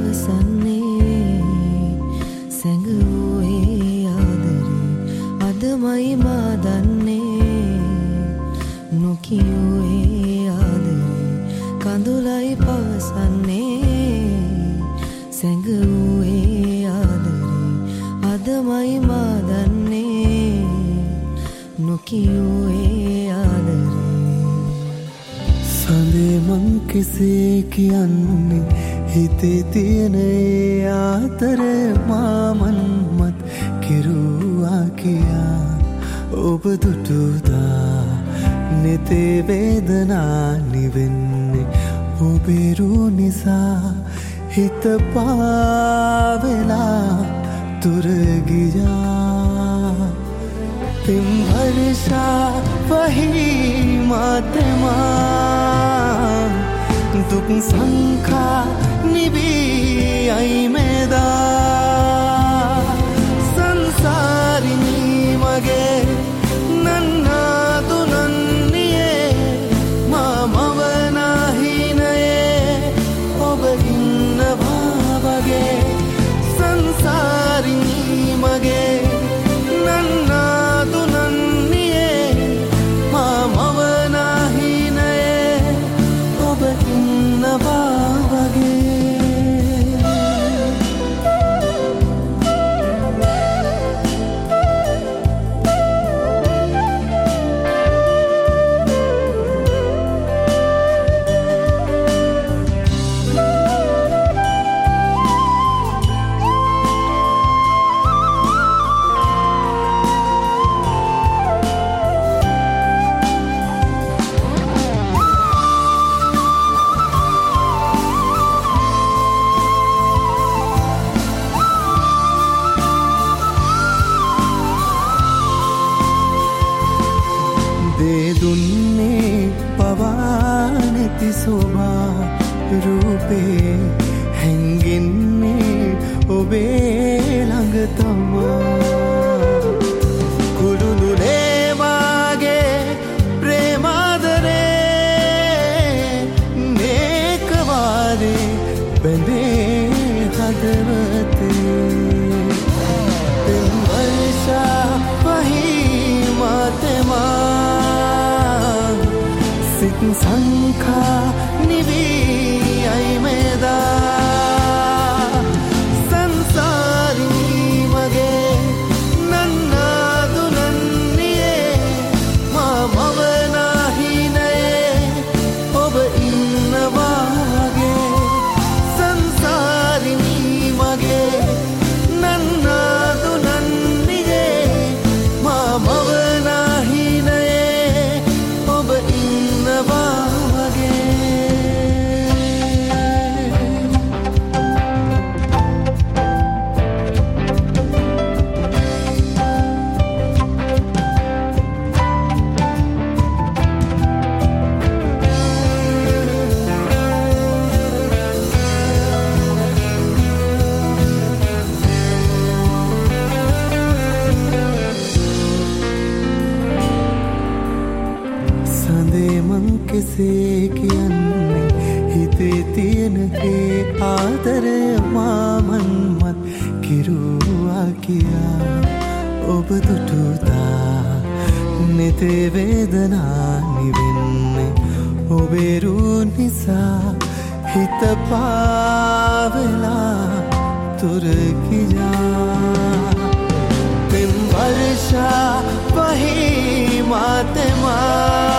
පවසන්නේ සැඟවුවේ ආදරේ අදමයි මා දන්නේ නොකියුවේ ආදරේ කඳුලයි පවසන්නේ සැඟවුවේ ආදරේ අදමයි මා දන්නේ නොකියුවේ ආදරේ සඳේ මං කෙසේ කියන්නේ හිතේ තියෙන ඒ ආදරේ මාමන්මත් කිරුවා කියා ඔබ දුටුදා නෙතේ වේදනා නිවෙන්නේ ඔබේ රු නිසා හිත පාවෙලා තුර ගියා तुम वर्षा वही मातमा दुख संखा निभी आई मैदा संसारिनी मगे नन्ना तु नन्निये मामवना हिनये ඔබ ඉන්නවා වගේ සංසාරිනී මගේ रूपे हैंगिन्ने ओबे लंग तमा कुलुलुले वागे प्रेमादरे नेकवारे बंदे हदवते तुम वर्षा वही मातमा सिक संखा निवी आई मैदा संसारी मगे नन्ना तु नन्निये मामवना हिनये ඔබ ඉන්නවා වගේ සංසාරිනී මගේ නන්නා තු නන්නියේ මාමවනා හිනයේ ඔබ ඉන්නවා කෙසේ කියන්නේ හිතේ තියෙන ඒ ආදරය මාමන්මත් කිරුවා කියා ඔබ දුටුදා නෙතේ වේදනා නිවෙන්නේ ඔබේ රු නිසා හිත පාවෙලා තුර ගියා तुम वर्षा वही मातमा